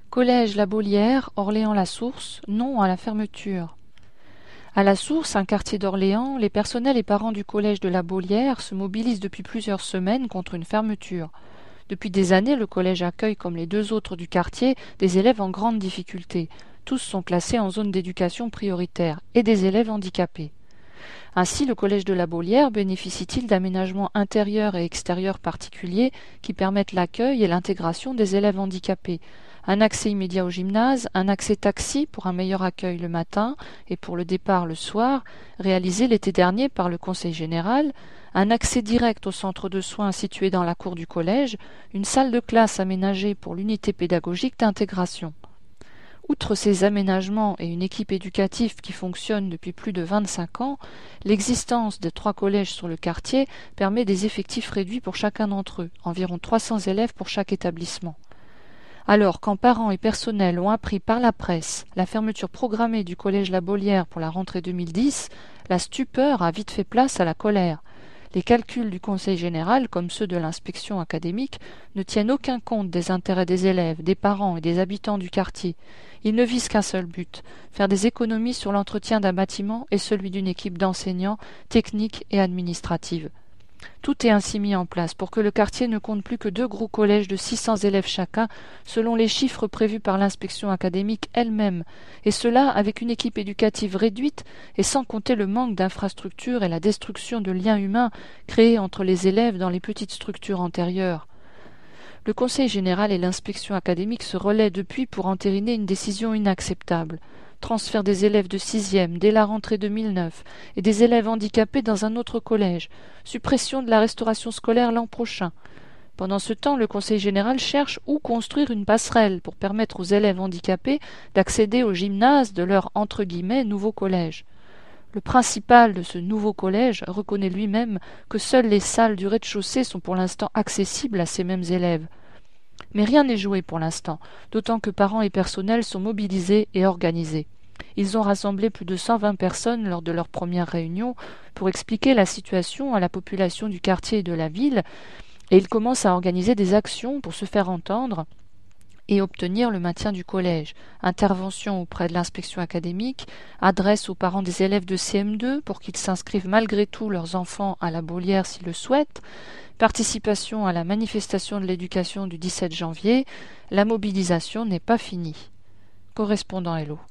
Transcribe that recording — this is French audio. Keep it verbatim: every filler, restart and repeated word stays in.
Collège La Baulière, Orléans-la-Source, non à la fermeture. À la Source, un quartier d'Orléans, les personnels et parents du collège de La Baulière se mobilisent depuis plusieurs semaines contre une fermeture. Depuis des années, le collège accueille, comme les deux autres du quartier, des élèves en grande difficulté. Tous sont classés en zone d'éducation prioritaire et des élèves handicapés. Ainsi, le collège de La Baulière bénéficie-t-il d'aménagements intérieurs et extérieurs particuliers qui permettent l'accueil et l'intégration des élèves handicapés. Un accès immédiat au gymnase, un accès taxi pour un meilleur accueil le matin et pour le départ le soir, réalisé l'été dernier par le conseil général, un accès direct au centre de soins situé dans la cour du collège, une salle de classe aménagée pour l'unité pédagogique d'intégration. Outre ces aménagements et une équipe éducative qui fonctionne depuis plus de vingt-cinq ans, l'existence de trois collèges sur le quartier permet des effectifs réduits pour chacun d'entre eux, environ trois cents élèves pour chaque établissement. Alors, quand parents et personnels ont appris par la presse la fermeture programmée du collège La Baulière pour la rentrée deux mille dix, la stupeur a vite fait place à la colère. Les calculs du conseil général, comme ceux de l'inspection académique, ne tiennent aucun compte des intérêts des élèves, des parents et des habitants du quartier. Ils ne visent qu'un seul but, faire des économies sur l'entretien d'un bâtiment et celui d'une équipe d'enseignants, techniques et administratives. Tout est ainsi mis en place pour que le quartier ne compte plus que deux gros collèges de six cents élèves chacun, selon les chiffres prévus par l'inspection académique elle-même, et cela avec une équipe éducative réduite et sans compter le manque d'infrastructures et la destruction de liens humains créés entre les élèves dans les petites structures antérieures. Le conseil général et l'inspection académique se relaient depuis pour entériner une décision inacceptable. Transfert des élèves de sixième dès la rentrée deux mille neuf et des élèves handicapés dans un autre collège, suppression de la restauration scolaire l'an prochain. Pendant ce temps, le conseil général cherche où construire une passerelle pour permettre aux élèves handicapés d'accéder au gymnase de leur entre guillemets nouveau collège. Le principal de ce nouveau collège reconnaît lui-même que seules les salles du rez-de-chaussée sont pour l'instant accessibles à ces mêmes élèves. Mais rien n'est joué pour l'instant, d'autant que parents et personnels sont mobilisés et organisés. Ils ont rassemblé plus de cent vingt personnes lors de leur première réunion pour expliquer la situation à la population du quartier et de la ville, et ils commencent à organiser des actions pour se faire entendre et obtenir le maintien du collège. Intervention auprès de l'inspection académique, adresse aux parents des élèves de C M deux pour qu'ils s'inscrivent malgré tout leurs enfants à la Baulière s'ils le souhaitent, participation à la manifestation de l'éducation du dix-sept janvier, la mobilisation n'est pas finie. Correspondant Hello.